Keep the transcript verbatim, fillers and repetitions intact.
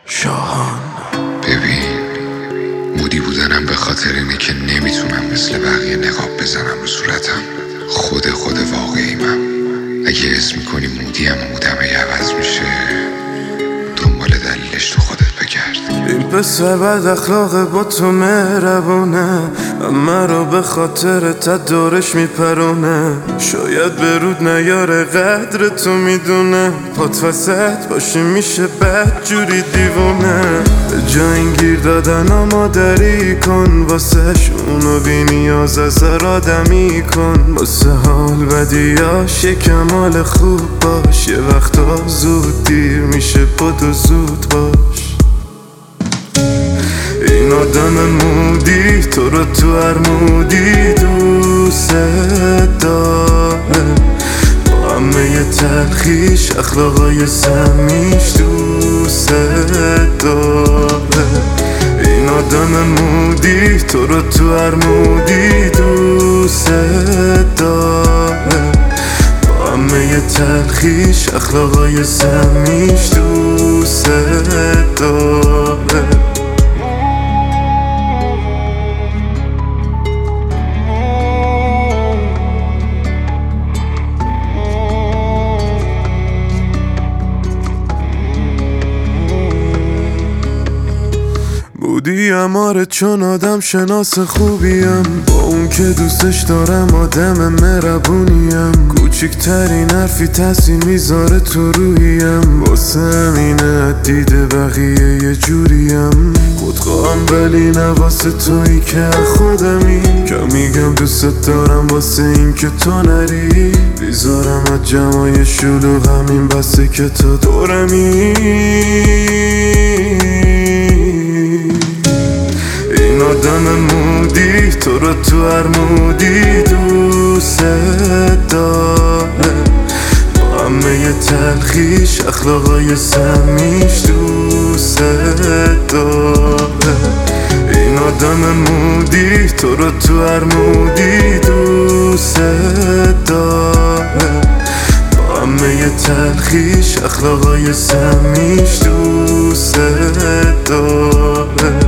شاهان. ببین، مودی بودنم به خاطر اینه که نمیتونم مثل بقیه نقاب بزنم رو صورتم. خود خود واقعیمم. اگه اسم میکنی مودیم و مودم اگه عوض میشه، دنبال دلیلش تو خودت بگرد. این پسر بد اخلاق با تو مهربونه، اما رو به خاطر دورش میپرونه. شاید به رود نیاره قدر تو میدونه، پات وسط باشی میشه بد جوری دیوونه. به جا این گیر دادن و مادری کن واسش، اونو بی نیاز از آدمی کن. واسه حال بدیاش یه کمال خوب باش، یه وقتا زود دیر میشه بدو زود باش. این آدم مودی تو رو تو هر مودی دوست داره، با همه ی تلخیش اخلاقای سمیش دوست داره. این آدم مودی تو رو تو هر مودی دوست داره، با همه ی تلخیش اخلاقای سمیش دوست داره. بودی اماره چون آدم شناس خوبیم، با اون که دوستش دارم آدم مهربونیم. کوچکترین حرفی تاثیر میذاره تو روحیم، واسه همینه دیده بقیه یه جوریم. خودخواهم ولی نه واسه تویی که خودمی، که میگم دوست دارم واسه این که تو نری. بیزارم از جمعای شلوغ، همین بسه که تو دورمی. این آدم مودی تو رو تو هر مودی دوست داره، با همه ی تلخیش اخلاقای سمیش دوست داره. این آدم مودی تو رو تو هر مودی دوست داره، با همه ی تلخیش اخلاقای سمیش دوست داره.